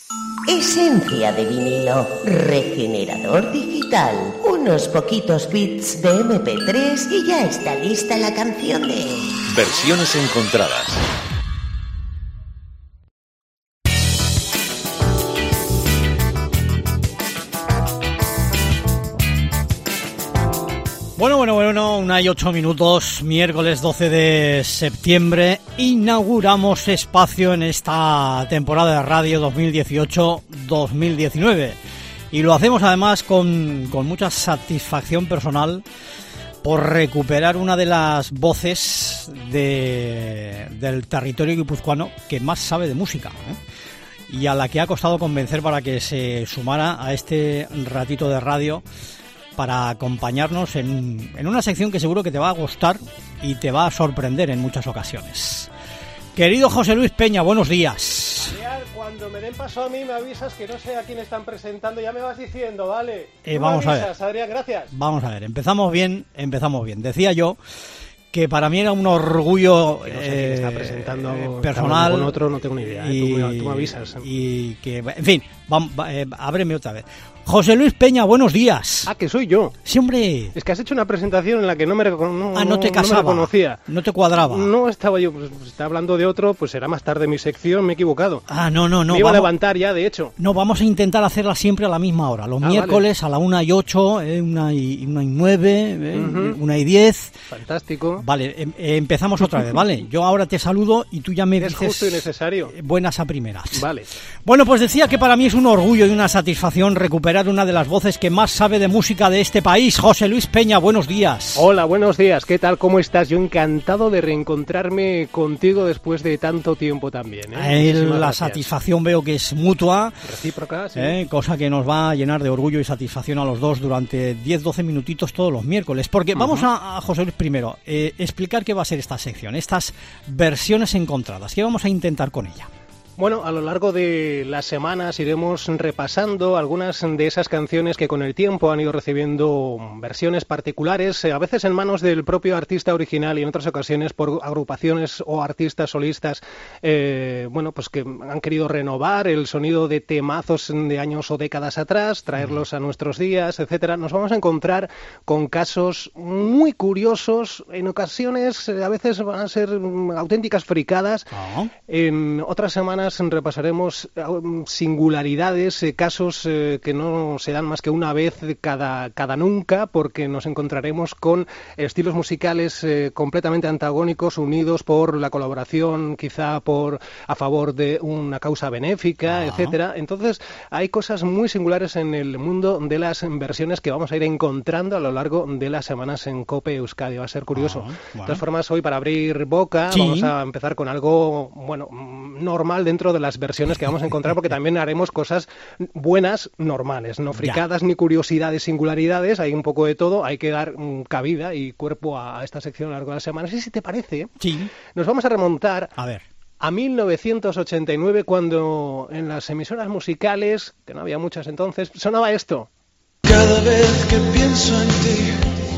Esencia de vinilo, regenerador digital, unos poquitos bits de MP3 y ya está lista la canción de... Versiones encontradas. Bueno, 1:08, miércoles 12 de septiembre, inauguramos espacio en esta temporada de radio 2018-2019 y lo hacemos además con mucha satisfacción personal por recuperar una de las voces del territorio guipuzcoano que más sabe de música, y a la que ha costado convencer para que se sumara a este ratito de radio para acompañarnos en una sección que seguro que te va a gustar y te va a sorprender en muchas ocasiones. Querido José Luis Peña, buenos días. Adrián, cuando me den paso a mí me avisas, que no sé a quién están presentando, ya me vas diciendo, ¿vale? Vamos a ver. Adrián, gracias. Vamos a ver, empezamos bien. Decía yo que para mí era un orgullo que no sé quién está presentando personal. Con otro no tengo ni idea, tú me avisas. Y que, en fin, ábreme otra vez. José Luis Peña, buenos días. Ah, que soy yo. Sí, hombre. Es que has hecho una presentación en la que no te casaba, me reconocía. No te cuadraba. No estaba yo, pues estaba hablando de otro, pues será más tarde mi sección, me he equivocado. Ah, no. Me iba a levantar ya, de hecho. No, vamos a intentar hacerla siempre a la misma hora. Los miércoles vale. A la 1:08, 1:09, 1:10. Fantástico. Vale, empezamos otra vez, ¿vale? Yo ahora te saludo y tú ya me dices... Es justo y necesario. Buenas a primeras. Vale. Bueno, pues decía que para mí es un orgullo y una satisfacción recuperar una de las voces que más sabe de música de este país. José Luis Peña, buenos días. Hola, buenos días. ¿Qué tal? ¿Cómo estás? Yo encantado de reencontrarme contigo después de tanto tiempo también. La satisfacción veo que es mutua. Recíproca, sí. Cosa que nos va a llenar de orgullo y satisfacción a los dos durante 10-12 minutitos todos los miércoles. Porque vamos a José Luis primero, explicar qué va a ser esta sección, estas versiones encontradas. ¿Qué vamos a intentar con ella? Bueno, a lo largo de las semanas iremos repasando algunas de esas canciones que con el tiempo han ido recibiendo versiones particulares, a veces en manos del propio artista original y en otras ocasiones por agrupaciones o artistas solistas, pues que han querido renovar el sonido de temazos de años o décadas atrás, traerlos a nuestros días, etcétera. Nos vamos a encontrar con casos muy curiosos, en ocasiones a veces van a ser auténticas fricadas, en otras semanas repasaremos singularidades, casos que no se dan más que una vez cada nunca, porque nos encontraremos con estilos musicales completamente antagónicos, unidos por la colaboración, quizá a favor de una causa benéfica, etcétera. Entonces hay cosas muy singulares en el mundo de las versiones que vamos a ir encontrando a lo largo de las semanas en COPE Euskadi. Va a ser curioso. De todas formas, hoy para abrir boca vamos a empezar con algo normal dentro de las versiones que vamos a encontrar, porque también haremos cosas buenas, normales, no fricadas ni curiosidades, singularidades, hay un poco de todo, hay que dar cabida y cuerpo a esta sección a lo largo de las semanas. Y si te parece, nos vamos a remontar a 1989, cuando en las emisoras musicales, que no había muchas entonces, sonaba esto. Cada vez que pienso en ti,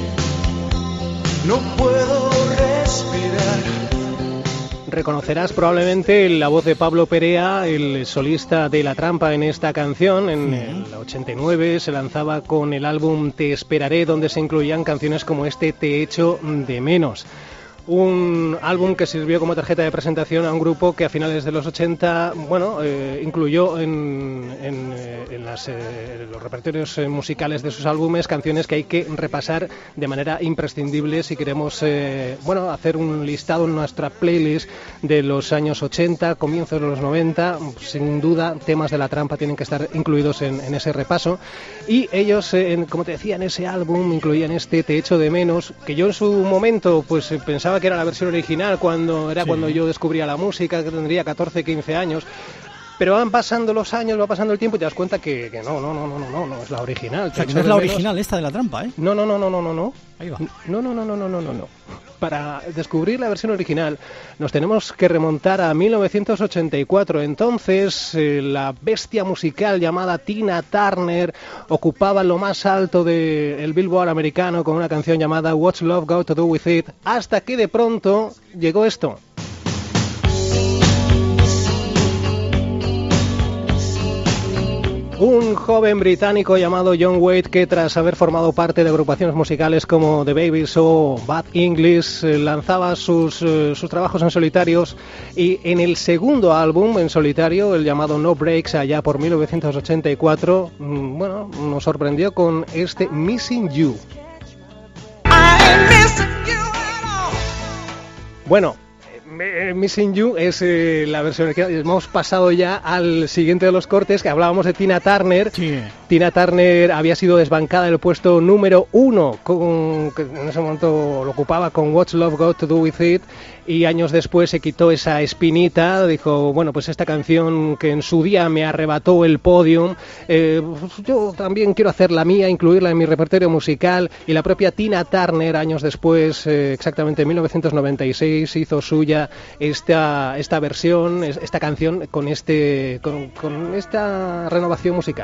no puedo respirar. Reconocerás probablemente la voz de Pablo Perea, el solista de La Trampa en esta canción. En el 89 se lanzaba con el álbum Te Esperaré, donde se incluían canciones como este Te Echo de Menos. Un álbum que sirvió como tarjeta de presentación a un grupo que a finales de los 80, incluyó en los repertorios musicales de sus álbumes canciones que hay que repasar de manera imprescindible si queremos hacer un listado en nuestra playlist de los años 80, comienzos de los 90. Sin duda, temas de La Trampa tienen que estar incluidos en ese repaso. Y ellos, como te decía, en ese álbum incluían este Te Echo de Menos, que yo en su momento pues pensaba que era la versión original cuando yo descubría la música, que tendría 14, 15 años. Pero van pasando los años, va pasando el tiempo y te das cuenta que no es la original. O sea, que no es la original esta de La Trampa, ¿eh? No. Ahí va. No. Para descubrir la versión original nos tenemos que remontar a 1984. Entonces, la bestia musical llamada Tina Turner ocupaba lo más alto del Billboard americano con una canción llamada What's Love Got to Do With It, hasta que de pronto llegó esto. Un joven británico llamado John Waite que tras haber formado parte de agrupaciones musicales como The Babies o Bad English lanzaba sus trabajos en solitarios, y en el segundo álbum en solitario, el llamado No Breaks, allá por 1984, bueno, nos sorprendió con este Missing You. Bueno, Missing You es la versión que hemos pasado ya al siguiente de los cortes, que hablábamos de Tina Turner. Sí. Tina Turner había sido desbancada del puesto número 1, que en ese momento lo ocupaba con What's Love Got to Do With It, y años después se quitó esa espinita, dijo, bueno, pues esta canción que en su día me arrebató el podium, yo también quiero hacer la mía, incluirla en mi repertorio musical, y la propia Tina Turner, años después, exactamente en 1996, hizo suya esta versión, esta canción con esta renovación musical.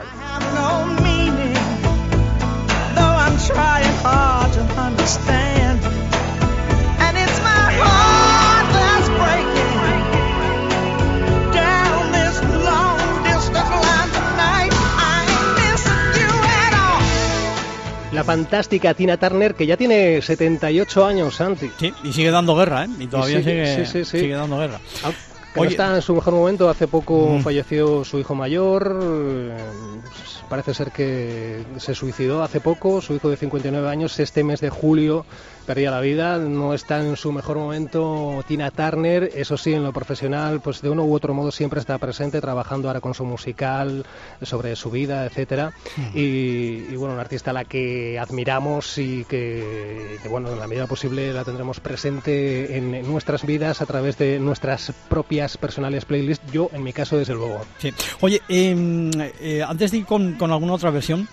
La fantástica Tina Turner, que ya tiene 78 años, Santi. Sí, y sigue dando guerra, ¿eh? Y todavía sigue dando guerra. Que no está en su mejor momento. Hace poco falleció su hijo mayor. Parece ser que se suicidó hace poco. Su hijo de 59 años, este mes de julio, perdía la vida. No está en su mejor momento Tina Turner. Eso sí, en lo profesional, pues de uno u otro modo siempre está presente, trabajando ahora con su musical, sobre su vida, etcétera. Y bueno, una artista a la que admiramos y que bueno, en la medida posible la tendremos presente en nuestras vidas a través de nuestras propias personales playlists. Yo, en mi caso, desde luego. Sí. Oye, antes de ir con alguna otra versión,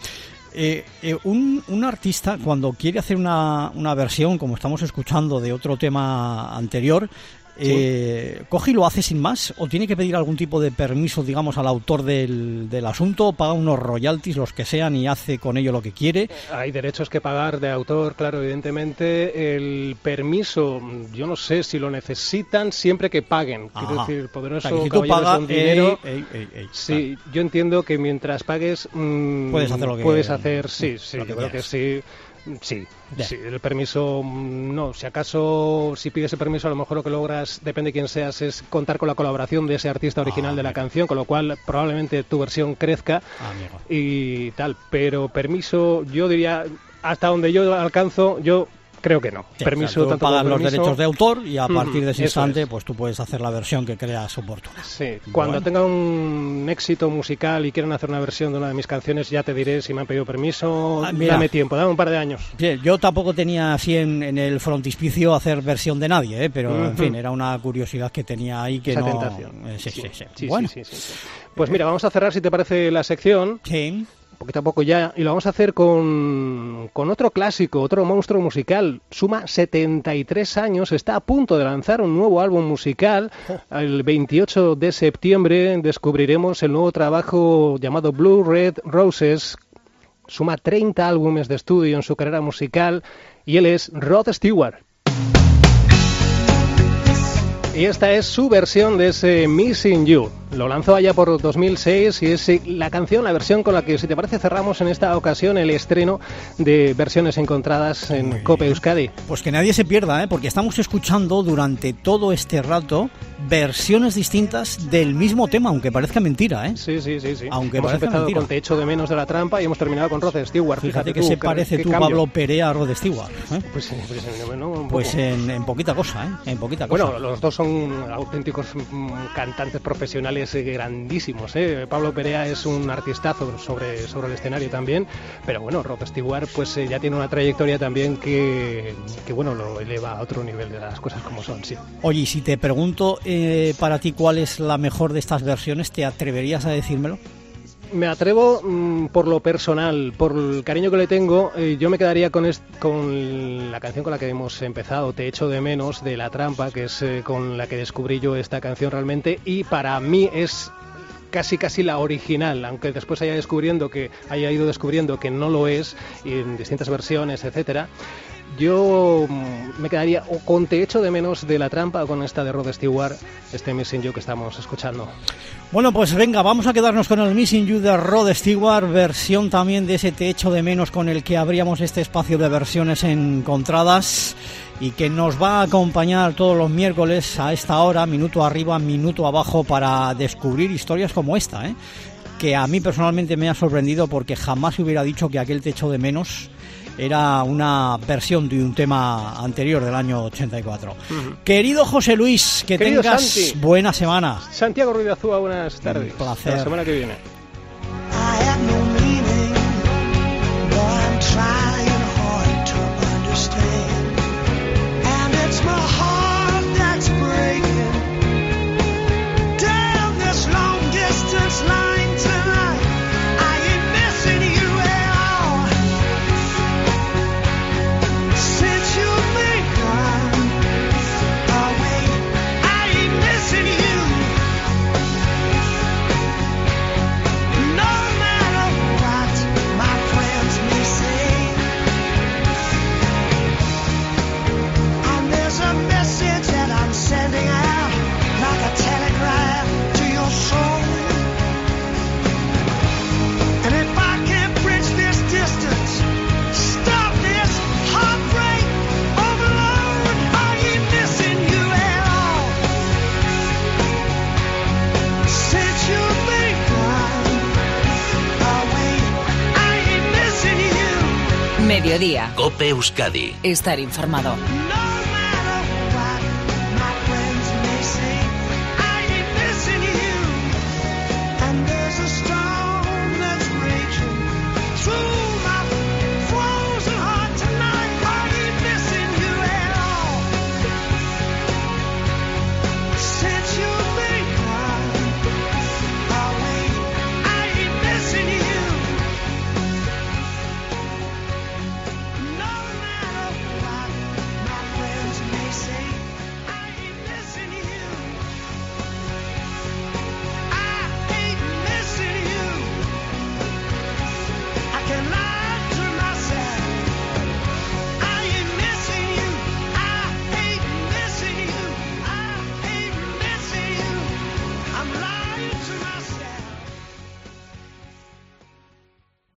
un artista, cuando quiere hacer una versión, como estamos escuchando, de otro tema anterior, ¿coge y lo hace sin más? ¿O tiene que pedir algún tipo de permiso, digamos, al autor del asunto? ¿Paga unos royalties, los que sean, y hace con ello lo que quiere? Hay derechos que pagar de autor, claro, evidentemente. El permiso, yo no sé si lo necesitan, siempre que paguen. Quiero decir, poderoso, si tú pagas con dinero. Sí, yo entiendo que mientras pagues puedes hacer lo que puedes hacer. Sí, yo creo que sí. Sí, el permiso no. Si acaso, si pides el permiso, a lo mejor lo que logras, depende de quién seas, es contar con la colaboración de ese artista original de la canción, con lo cual probablemente tu versión crezca y tal. Pero permiso, yo diría, hasta donde yo alcanzo, yo creo que no. Sí, permiso, o sea, tú tanto pagas los permiso, derechos de autor, y a partir de ese instante, es. pues tú puedes hacer la versión que creas oportuna. Sí, cuando tenga un éxito musical y quieran hacer una versión de una de mis canciones, ya te diré si me han pedido permiso. Dame tiempo, dame un par de años. Sí, yo tampoco tenía así en el frontispicio hacer versión de nadie, pero en fin, era una curiosidad que tenía ahí, que esa no... tentación. Sí. Bueno. Sí. Pues mira, vamos a cerrar, si te parece, la sección. Sí. Poquito a poco ya, y lo vamos a hacer con otro clásico, otro monstruo musical. Suma 73 años, está a punto de lanzar un nuevo álbum musical. El 28 de septiembre descubriremos el nuevo trabajo llamado Blue Red Roses. Suma 30 álbumes de estudio en su carrera musical, y él es Rod Stewart. Y esta es su versión de ese Missing You. Lo lanzó allá por 2006 y es la versión con la que, si te parece, cerramos en esta ocasión el estreno de versiones encontradas en COPE Euskadi. Pues que nadie se pierda, porque estamos escuchando durante todo este rato versiones distintas del mismo tema, aunque parezca mentira, ¿eh? Sí. Aunque hemos empezado mentira. con Te echo de menos de La Trampa y hemos terminado con Rod Stewart. Fíjate que se parece tú, Pablo Perea, a Rod Stewart, ¿eh? Pues en poquita cosa, ¿eh? En poquita cosa. Bueno, los dos son auténticos cantantes profesionales grandísimos, ¿eh? Pablo Perea es un artistazo sobre el escenario también, pero bueno, Rod Stewart pues ya tiene una trayectoria también que bueno, lo eleva a otro nivel, de las cosas como son, sí. Oye, y si te pregunto para ti cuál es la mejor de estas versiones, ¿te atreverías a decírmelo? Me atrevo por lo personal, por el cariño que le tengo. Yo me quedaría con la canción con la que hemos empezado, Te echo de menos, de La Trampa, que es con la que descubrí yo esta canción realmente, y para mí es casi la original, aunque después haya ido descubriendo que no lo es, y en distintas versiones, etcétera. Yo me quedaría o con Te echo de menos de La Trampa o con esta de Rod Stewart, este Missing You que estamos escuchando. Bueno, pues venga, vamos a quedarnos con el Missing You de Rod Stewart, versión también de ese Te echo de menos con el que abríamos este espacio de versiones encontradas y que nos va a acompañar todos los miércoles a esta hora, minuto arriba, minuto abajo, para descubrir historias como esta, que a mí personalmente me ha sorprendido porque jamás hubiera dicho que aquel Te echo de menos era una versión de un tema anterior del año 84. Uh-huh. Querido José Luis, que Querido tengas Santi. Buena semana. Santiago Ruiz de Azúa, buenas tardes. Un placer. Hasta la semana que viene. Mediodía. COPE Euskadi. Estar informado.